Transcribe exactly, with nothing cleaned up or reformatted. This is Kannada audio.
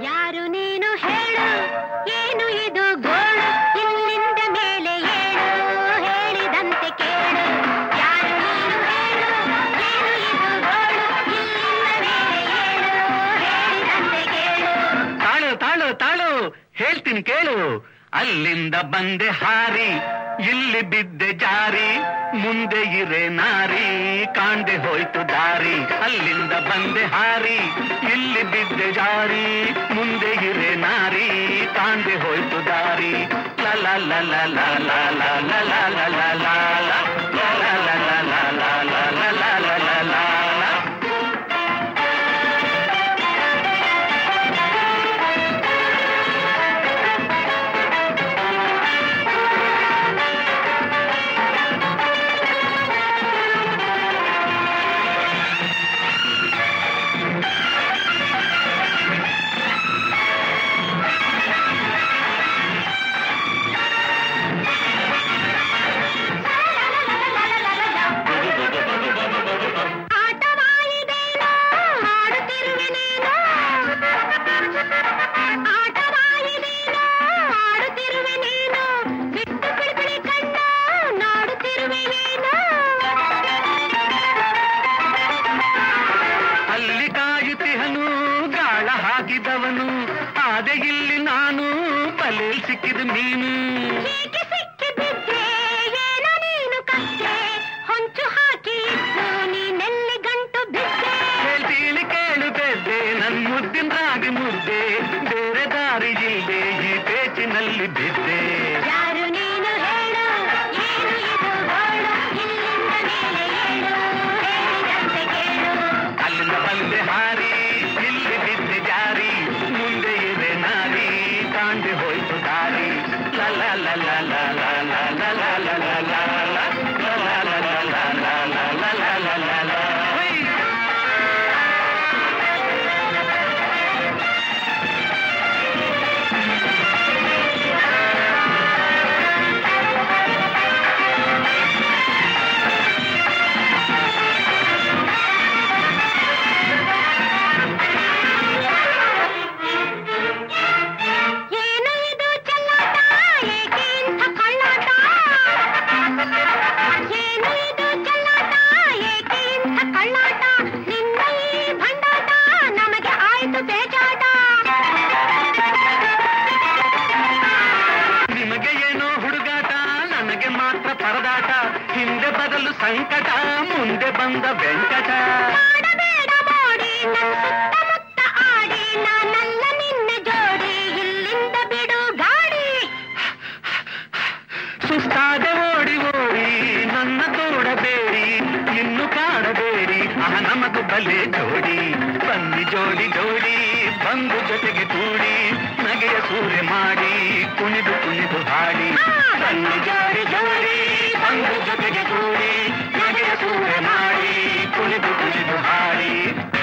ಯಾರು ನೀನು ಹೇಳು, ಏನು ಇದು ಗೋಳು, ಇಲ್ಲಿಂದ ಮೇಲೆ ಏಳು, ಹೇಳಿದಂತೆ ಕೇಳು. ಯಾರು ನೀನು ಹೇಳು, ಏನು ಇದು ಗೋಳು, ಇಲ್ಲಿಂದ ಮೇಲೆ ಏಳು, ಹೇಳಿದಂತೆ ಕೇಳು. ತಾಳು ತಾಳು ತಾಳು, ಹೇಳ್ತೀನಿ ಕೇಳು. ಅಲ್ಲಿಂದ ಬಂದೆ ಹಾರಿ, ಇಲ್ಲಿ ಬಿದ್ದೆ ಜಾರಿ, ಮುಂದೆ ಇರೆ ನಾರಿ, ಕಾಂಡೆ ಹೋಯ್ತು ದಾರಿ. ಅಲ್ಲಿಂದ ಬಂದೆ ಹಾರಿ, ಇಲ್ಲಿ ಬಿದ್ದೆ ಜಾರಿ, ಮುಂದೆ ಇರೆ ನಾರಿ, ಕಾಂಡೆ ಹೋಯ್ತು ದಾರಿ. ಲ ಲ ಲ ಲ ಲ ಲ ಲ ಲ ಲ ಲ ಲ ಲ ಲ ಲ ಲ ಲ ಲ ಲ ಲ. ಆದೆ ಇಲ್ಲಿ ನಾನು ಬಲೆಲ್ ಸಿಕ್ಕಿದ ನೀನು. ಸಿಕ್ಕಿ ಬಿದ್ದೆ ಏನೋ ನೀನು ಕತ್ತೆ, ಹೊಂಚು ಹಾಕಿ ನೀನೆಲ್ಲಿ ಗಂಟು ಬಿದ್ದೆ. ಹೇಳ್ತೀನಿ ಕೇಳು ಬೆದ್ದೆ, ನನ್ ಮುದ್ದಿನ ರಾಗಿ ಮುದ್ದೆ, ಬೇರೆ ದಾರಿ ಇಲ್ದೆ ಈ ಪೇಚಿನಲ್ಲಿ ಬಿದ್ದೆ. ಯಾರು ನೀನು ಹೇಳು, ಏನು ಇದು ಗೋಳು, ಇಲ್ಲಿಂದ ಮೇಲೆ ಏಳು, ಹೇಳಿದಂತೆ ಕೇಳು. ಅಲ್ಲಿಂದ ಬಂದೆ ಹಾರಿ, ಇಲ್ಲಿ ಬಿದ್ದೆ ಜಾರಿ, ಮುಂದೆ ಇದೆ ನಾರಿ, ಕಾಂಡೆ ಹೋಯ್ತು ದಾರಿ. ಲ ಲ ಲ ಲ ಲ ಲ ಲ ಲ ಲ ಲ ಲ ಲ ಪರದಾಟ, ಹಿಂದೆ ಬದಲು ಸಂಕಟ, ಮುಂದೆ ಬಂದ ವೆಂಕಟ. ಮಾಡಬೇಡ ಮೋಡಿ, ಸುತ್ತಮುತ್ತ ಆಡಿ, ನಾನಲ್ಲ ನಿನ್ನ ಜೋಡಿ, ಇಲ್ಲಿಂದ ಬಿಡು ಗಾಡಿ. ಸುಸ್ತಾದೆ ಓಡಿ ಓಡಿ ನನ್ನ ತೋಡಬೇಡಿ, ಇನ್ನು ಕಾಡಬೇಡಿ, ಆಹ ನಮದು ಬಲೆ ಜೋಡಿ. ಬನ್ನಿ ಜೋಡಿ ಜೋಡಿ ಬಂದು ಜೊತೆಗೆ ಕೂಡಿ, ನಗೆಯ ಸೂರ್ಯ ಮಾಡಿ ಕುಣಿದು ಕುಣಿದು ಹಾಡಿ. ಬನ್ನಿ ಜೋಡಿ ಜೋಡಿ ಬಂದು ಜೊತೆಗೆ ಕೂಡಿ, ನಗೆಯ ಸೂರ್ಯ ಮಾಡಿ ಕುಣಿದು ಕುಣಿದು ಹಾಡಿ.